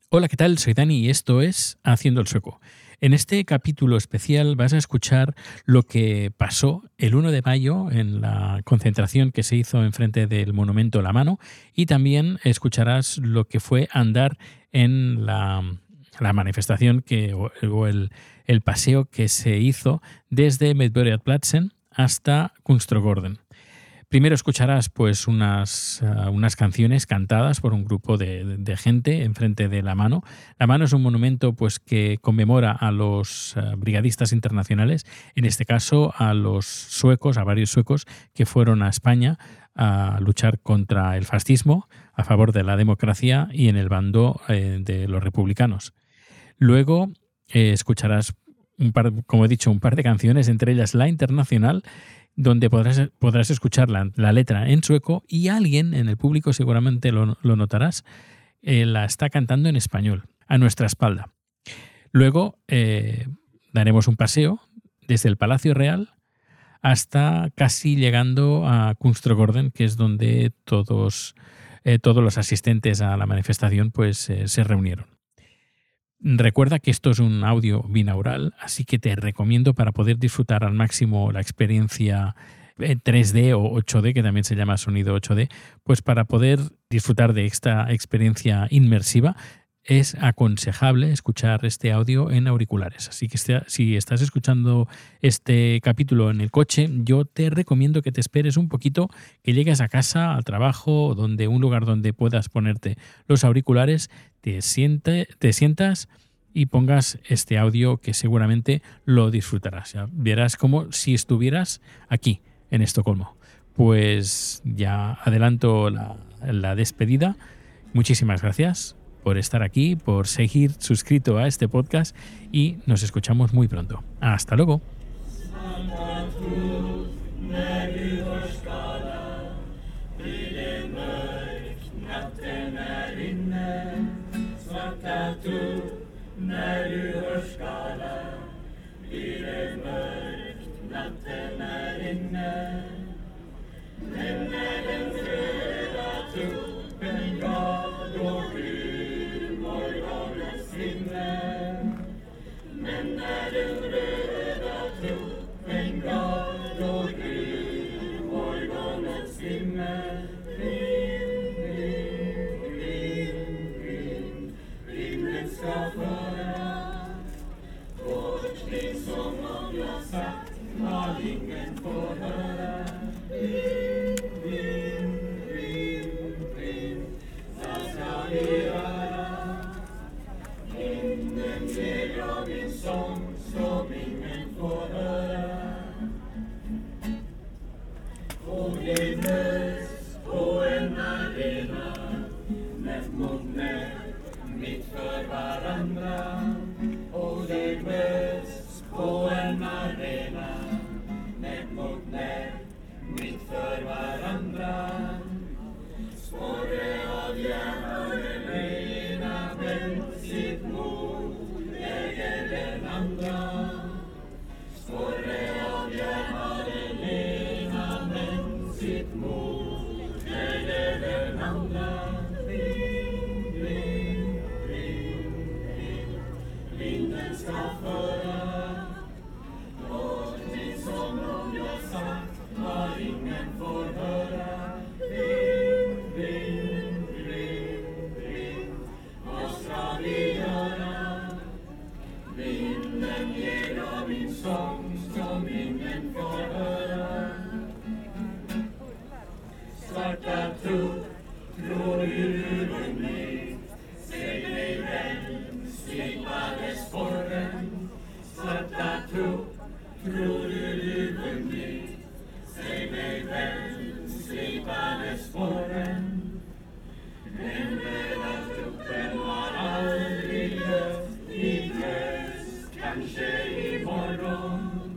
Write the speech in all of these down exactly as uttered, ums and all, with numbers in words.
Hola, ¿qué tal? Soy Dani y esto es Haciendo el Sueco. En este capítulo especial vas a escuchar lo que pasó el uno de mayo en la concentración que se hizo enfrente del Monumento La Mano y también escucharás lo que fue andar en la, la manifestación que, o, o el, el paseo que se hizo desde Medborgarplatsen hasta Kungsträdgården. Primero escucharás pues unas, uh, unas canciones cantadas por un grupo de, de, de gente enfrente de La Mano. La Mano es un monumento pues que conmemora a los uh, brigadistas internacionales, en este caso a los suecos, a varios suecos que fueron a España a luchar contra el fascismo, a favor de la democracia y en el bando eh, de los republicanos. Luego eh, escucharás, un par, como he dicho, un par de canciones, entre ellas La Internacional, donde podrás, podrás escuchar la, la letra en sueco y alguien en el público, seguramente lo, lo notarás, eh, la está cantando en español, a nuestra espalda. Luego eh, daremos un paseo desde el Palacio Real hasta casi llegando a Kungsträdgården, que es donde todos, eh, todos los asistentes a la manifestación pues, eh, se reunieron. Recuerda que esto es un audio binaural, así que te recomiendo para poder disfrutar al máximo la experiencia tres D o ocho D, que también se llama sonido ocho D, pues para poder disfrutar de esta experiencia inmersiva es aconsejable escuchar este audio en auriculares. Así que si estás escuchando este capítulo en el coche, yo te recomiendo que te esperes un poquito, que llegues a casa, al trabajo, donde un lugar donde puedas ponerte los auriculares, te, siente, te sientas y pongas este audio que seguramente lo disfrutarás. Ya verás como si estuvieras aquí, en Estocolmo. Pues ya adelanto la, la despedida. Muchísimas gracias por estar aquí, por seguir suscrito a este podcast y nos escuchamos muy pronto. Hasta luego. Kanske imorgon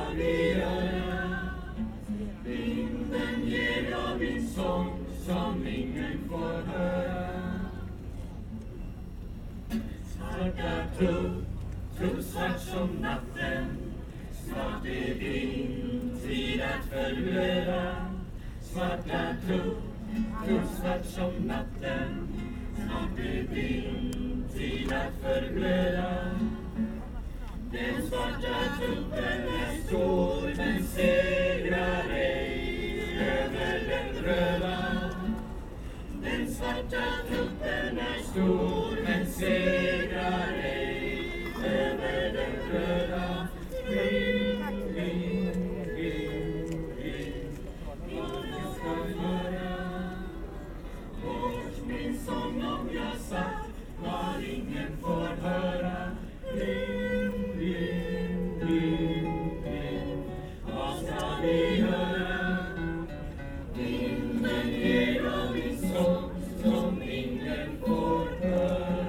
vi göra? Vinden ger jag min sång som ingen får höra. Svarta tro, tro svart som natten. Snart är din tid att förblöda. Svarta tro, tro svart som natten. Snart är din tid att förblöda. Den svarta tuppen är stor men segrar ej över den röda. Den svarta tuppen är stor men segrar ej över den röda. Ring, ring, ring, ring, jag ska höra. Bort min sång om jag sagt vad ingen får höra. Ring, ring, ring, ring, vad ska vi göra? Vinden ger av min sång som ingen får höra.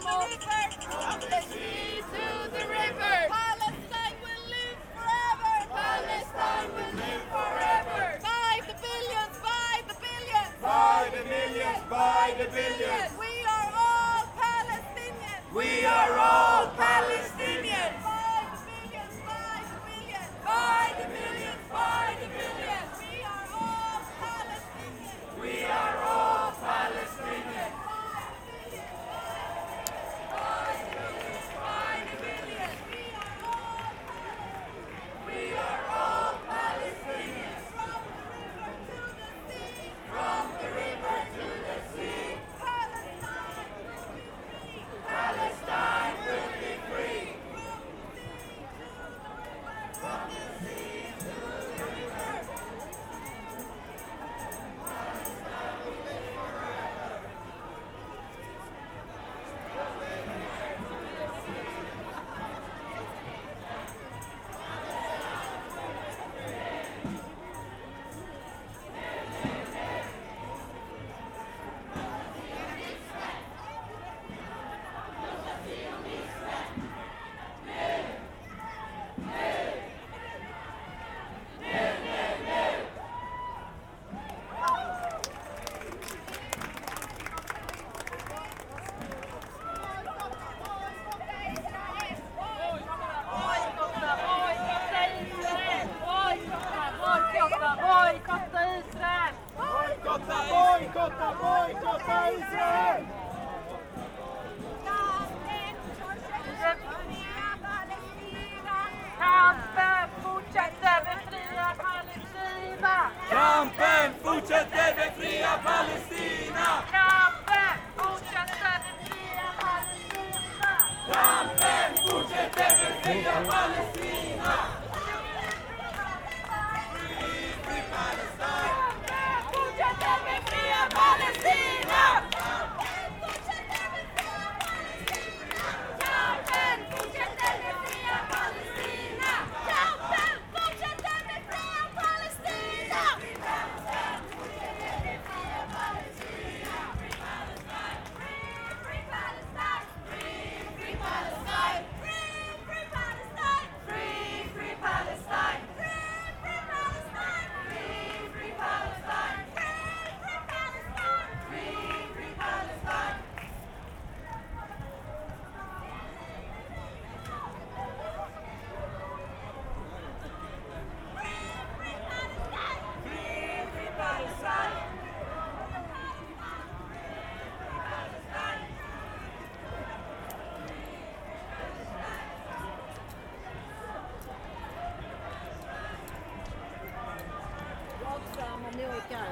delivered from the sea to the river. Palestine will live forever. Palestine will live forever. By the billions, by the billions. By the millions, by the billions. We are all Palestinians. We are all Palestinians. By the billions, by the billions. By the millions, by the billions. We are all Palestinians. We are all Palestinians. By the billions, by the billions. We are all Palestinians. From the river to the sea. From the river to the sea. Palestine will be free. Palestine will be free. From the sea to the river. Bojkotta Israel! Bojkotta, bojkotta, bojkotta Israel! Kampen fortsätter, befria Palestina! Kampen fortsätter, befria Palestina! Kampen fortsätter, befria Palestina! Kampen fortsätter, befria Palestina! Free Palestine! Kampen fortsätter befria Palestina! Kampen fortsätter befria Palestina! Kampen fortsätter befria Palestina! Free Palestine! Free, free Palestine! Free, free Palestine! Free, free Palestine! Free, free Palestine! Free, free Palestine! Free, free Palestine! Free, free Palestine! Free, free Palestine! Våldsam om ni orkar.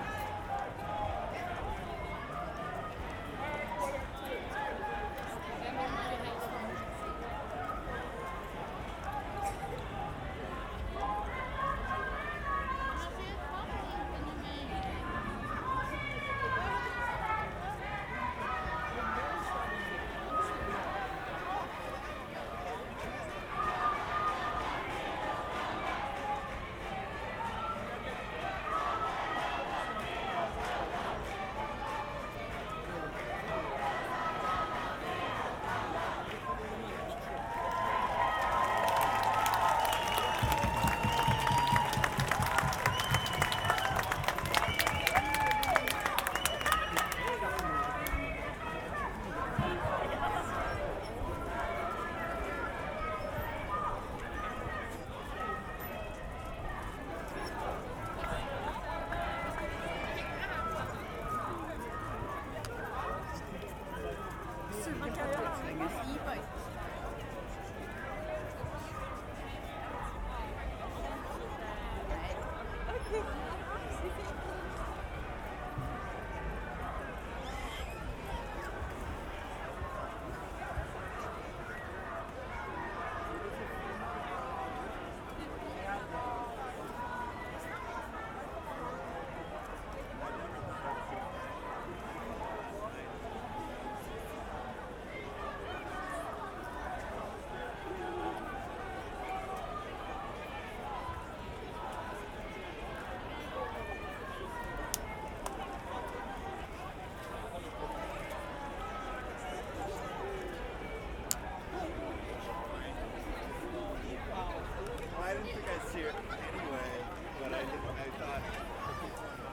think I'd see her anyway, but I didn't. I thought